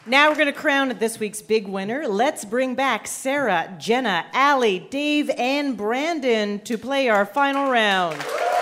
Now we're going to crown this week's big winner. Let's bring back Sarah, Jenna, Allie, Dave, and Brandon to play our final round.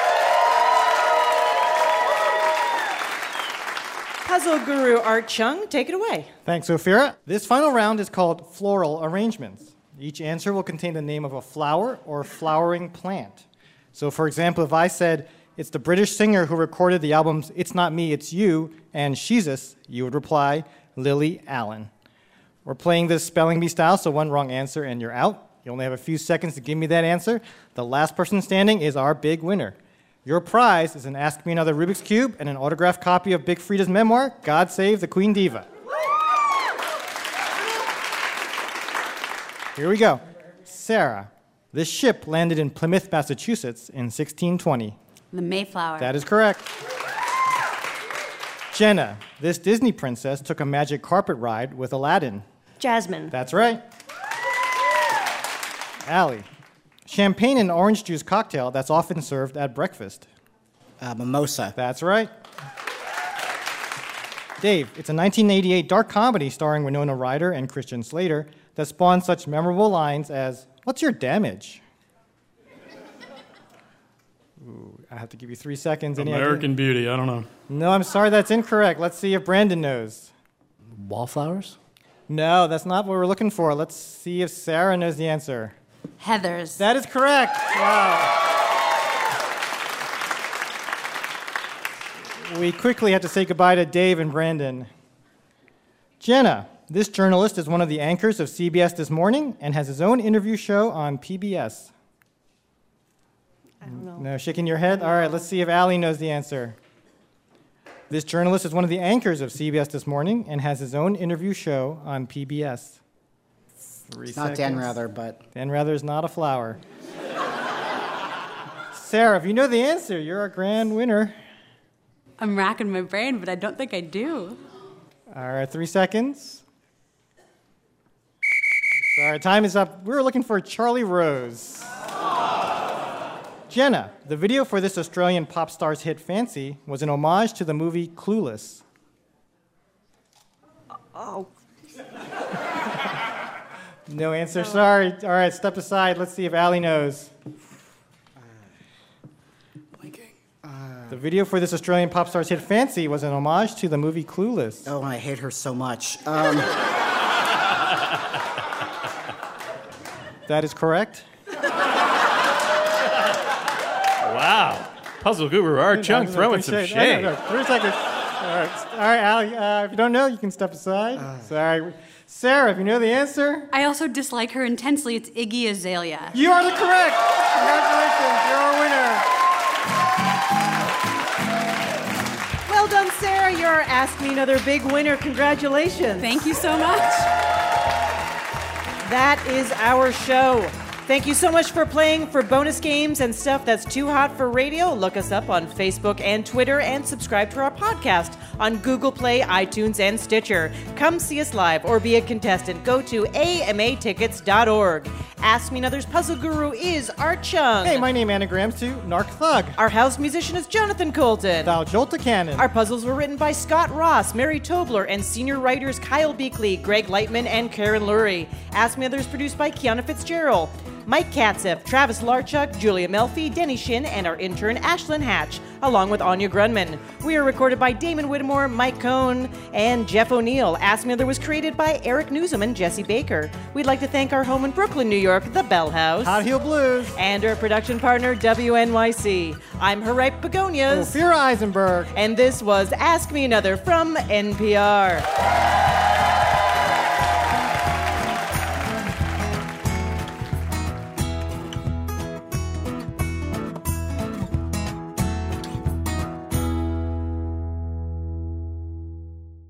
Puzzle guru Art Chung, take it away. Thanks, Ophira. This final round is called floral arrangements. Each answer will contain the name of a flower or flowering plant. So, for example, if I said, it's the British singer who recorded the albums It's Not Me, It's You and Sheezus, you would reply, Lily Allen. We're playing this spelling bee style, so one wrong answer and you're out. You only have a few seconds to give me that answer. The last person standing is our big winner. Your prize is an Ask Me Another Rubik's Cube and an autographed copy of Big Frida's memoir, God Save the Queen Diva. Here we go. Sarah, this ship landed in Plymouth, Massachusetts in 1620. The Mayflower. That is correct. Jenna, this Disney princess took a magic carpet ride with Aladdin. Jasmine. That's right. Allie, champagne and orange juice cocktail that's often served at breakfast. Mimosa. That's right. Dave, it's a 1988 dark comedy starring Winona Ryder and Christian Slater that spawned such memorable lines as, "What's your damage?" Ooh, I have to give you 3 seconds. American Beauty, I don't know. No, I'm sorry, that's incorrect. Let's see if Brandon knows. Wallflowers? No, that's not what we're looking for. Let's see if Sarah knows the answer. Heathers. That is correct. Wow. We quickly have to say goodbye to Dave and Brandon. Jenna, this journalist is one of the anchors of CBS This Morning and has his own interview show on PBS. I don't know. No, shaking your head? All right, let's see if Allie knows the answer. This journalist is one of the anchors of CBS This Morning and has his own interview show on PBS. It's not Dan Rather, but... Dan Rather is not a flower. Sarah, if you know the answer, you're our grand winner. I'm racking my brain, but I don't think I do. All right, 3 seconds. Sorry, time is up. We were looking for Charlie Rose. Jenna, the video for this Australian pop star's hit Fancy was an homage to the movie Clueless. Oh. No answer, sorry. All right, step aside. Let's see if Allie knows. The video for this Australian pop star's hit Fancy was an homage to the movie Clueless. Oh, I hate her so much. That is correct. Wow. Puzzle guru Art Chung throwing some shade. No, 3 seconds. All right, Allie, if you don't know, you can step aside. Sorry. Sarah, if you know the answer. I also dislike her intensely. It's Iggy Azalea. You are the correct. Congratulations, you're our winner. Well done, Sarah. You're our Ask Me Another big winner. Congratulations. Thank you so much. That is our show. Thank you so much for playing. For bonus games and stuff that's too hot for radio, look us up on Facebook and Twitter and subscribe to our podcast on Google Play, iTunes, and Stitcher. Come see us live or be a contestant. Go to amatickets.org. Ask Me Another's puzzle guru is Art Chung. Hey, my name anagrams to Narc Thug. Our house musician is Jonathan Colton. Thou Jolta Cannon. Our puzzles were written by Scott Ross, Mary Tobler, and senior writers Kyle Beakley, Greg Lightman, and Karen Lurie. Ask Me Another is produced by Kiana Fitzgerald, Mike Katzef, Travis Larchuk, Julia Melfi, Denny Shin, and our intern Ashlyn Hatch, along with Anya Grunman. We are recorded by Damon Whittemore, Mike Cohn, and Jeff O'Neill. Ask Me Another was created by Eric Newsom and Jesse Baker. We'd like to thank our home in Brooklyn, New York, the Bell House. Hot Heel Blues. And our production partner, WNYC. I'm her ripe begonias. Ophira Eisenberg. And this was Ask Me Another from NPR.